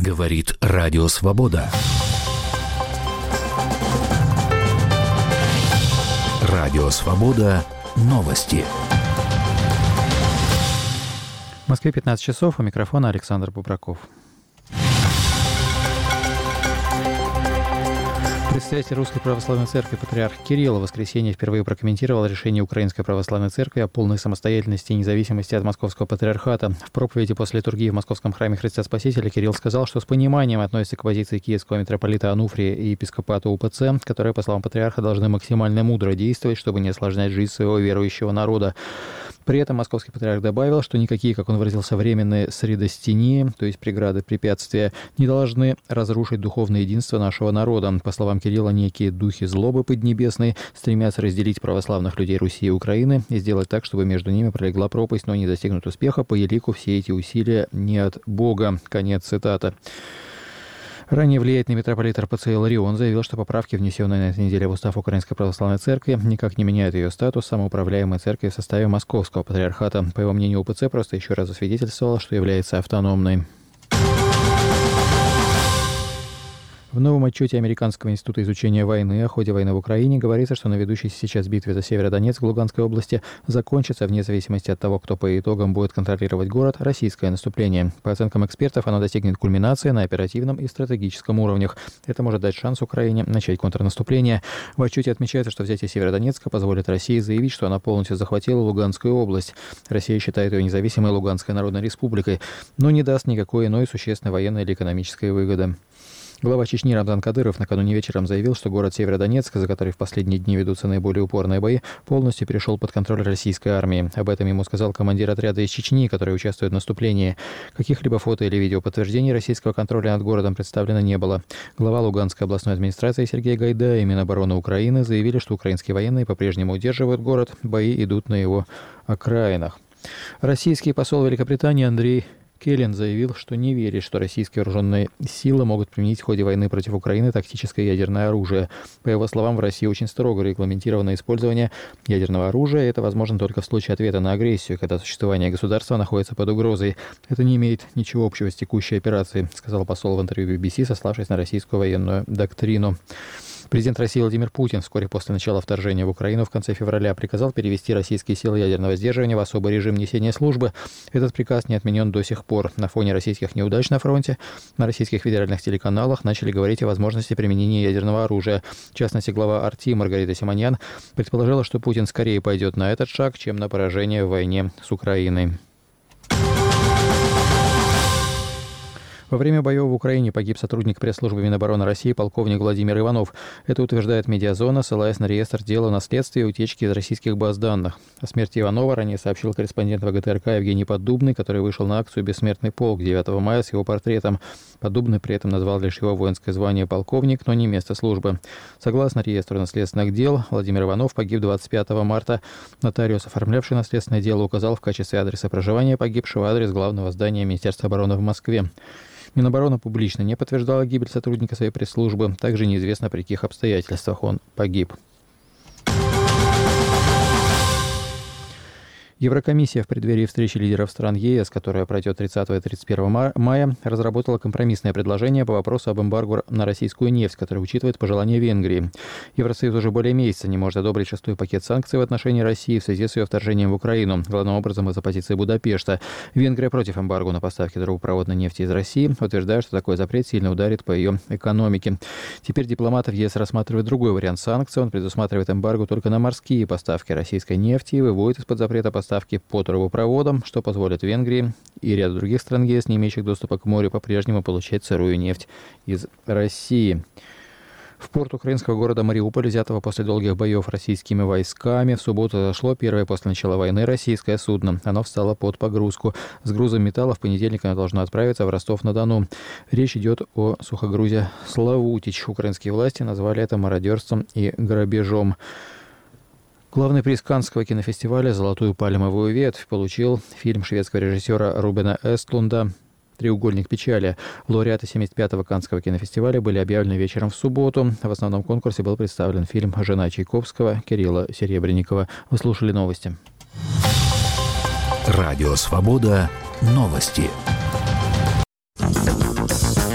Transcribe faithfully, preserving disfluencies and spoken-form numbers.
Говорит Радио Свобода. Радио Свобода. Новости. В Москве пятнадцать часов. У микрофона Александр Бубраков. Председатель Русской Православной Церкви патриарх Кирилл в воскресенье впервые прокомментировал решение Украинской Православной Церкви о полной самостоятельности и независимости от Московского Патриархата. В проповеди после литургии в Московском храме Христа Спасителя Кирилл сказал, что с пониманием относится к позиции киевского митрополита Ануфрия и епископата УПЦ, которые, по словам патриарха, должны максимально мудро действовать, чтобы не осложнять жизнь своего верующего народа. При этом московский патриарх добавил, что никакие, как он выразился, временные средостении, то есть преграды, препятствия, не должны разрушить духовное единство нашего народа. По словам Кирилла, некие духи злобы поднебесной стремятся разделить православных людей Руси и Украины и сделать так, чтобы между ними пролегла пропасть, но не достигнут успеха. По елику все эти усилия не от Бога. Конец цитаты. Ранее влиятельный митрополит РПЦ Иларион заявил, что поправки, внесенные на этой неделе в устав Украинской Православной Церкви, никак не меняют ее статус самоуправляемой церкви в составе Московского Патриархата. По его мнению, УПЦ просто еще раз засвидетельствовала, что является автономной. В новом отчете Американского института изучения войны о ходе войны в Украине говорится, что на ведущейся сейчас битве за Северодонецк в Луганской области закончится, вне зависимости от того, кто по итогам будет контролировать город, российское наступление. По оценкам экспертов, оно достигнет кульминации на оперативном и стратегическом уровнях. Это может дать шанс Украине начать контрнаступление. В отчете отмечается, что взятие Северодонецка позволит России заявить, что она полностью захватила Луганскую область. Россия считает ее независимой Луганской Народной Республикой, но не даст никакой иной существенной военной или экономической выгоды. Глава Чечни Рамзан Кадыров накануне вечером заявил, что город Северодонецк, за который в последние дни ведутся наиболее упорные бои, полностью перешел под контроль российской армии. Об этом ему сказал командир отряда из Чечни, который участвует в наступлении. Каких-либо фото или видео подтверждений российского контроля над городом представлено не было. Глава Луганской областной администрации Сергей Гайдай и Минобороны Украины заявили, что украинские военные по-прежнему удерживают город, бои идут на его окраинах. Российский посол Великобритании Андрей Келлен заявил, что не верит, что российские вооруженные силы могут применить в ходе войны против Украины тактическое ядерное оружие. По его словам, в России очень строго регламентировано использование ядерного оружия, и это возможно только в случае ответа на агрессию, когда существование государства находится под угрозой. Это не имеет ничего общего с текущей операцией, сказал посол в интервью би би си, сославшись на российскую военную доктрину. Президент России Владимир Путин вскоре после начала вторжения в Украину в конце февраля приказал перевести российские силы ядерного сдерживания в особый режим несения службы. Этот приказ не отменен до сих пор. На фоне российских неудач на фронте на российских федеральных телеканалах начали говорить о возможности применения ядерного оружия. В частности, глава Арти Маргарита Симоньян предположила, что Путин скорее пойдет на этот шаг, чем на поражение в войне с Украиной. Во время боев в Украине погиб сотрудник пресс-службы Минобороны России полковник Владимир Иванов. Это утверждает «Медиазона», ссылаясь на реестр дела на следствие и утечки из российских баз данных. О смерти Иванова ранее сообщил корреспондент ВГТРК Евгений Поддубный, который вышел на акцию «Бессмертный полк» девятого мая с его портретом. Поддубный при этом назвал лишь его воинское звание полковник, но не место службы. Согласно реестру наследственных дел, Владимир Иванов погиб двадцать пятого марта. Нотариус, оформлявший наследственное дело, указал в качестве адреса проживания погибшего адрес главного здания Министерства обороны в Москве. Минобороны публично не подтверждала гибель сотрудника своей пресс-службы. Также неизвестно, при каких обстоятельствах он погиб. Еврокомиссия в преддверии встречи лидеров стран ЕС, которая пройдет тридцатого и тридцать первого мая, разработала компромиссное предложение по вопросу об эмбарго на российскую нефть, которое учитывает пожелания Венгрии. Евросоюз уже более месяца не может одобрить шестой пакет санкций в отношении России в связи с ее вторжением в Украину, главным образом из-за позиции Будапешта. Венгрия против эмбарго на поставки трубопроводной нефти из России, утверждая, что такой запрет сильно ударит по ее экономике. Теперь дипломаты в ЕС рассматривают другой вариант санкций. Он предусматривает эмбарго только на морские поставки российской нефти и выводит из-под запрета поставки поставки по трубопроводам, что позволит Венгрии и ряду других стран ЕС, не имеющих доступа к морю, по-прежнему получать сырую нефть из России. В порт украинского города Мариуполь, взятого после долгих боев российскими войсками, в субботу зашло первое после начала войны российское судно. Оно встало под погрузку. С грузом металла в понедельник оно должно отправиться в Ростов-на-Дону. Речь идет о сухогрузе «Славутич». Украинские власти назвали это мародерством и грабежом. Главный приз Каннского кинофестиваля «Золотую пальмовую ветвь» получил фильм шведского режиссера Рубена Эстлунда «Треугольник печали». Лауреаты семьдесят пятого Каннского кинофестиваля были объявлены вечером в субботу. В основном конкурсе был представлен фильм «Жена Чайковского» Кирилла Серебренникова. Вы слушали новости. Радио «Свобода». Новости.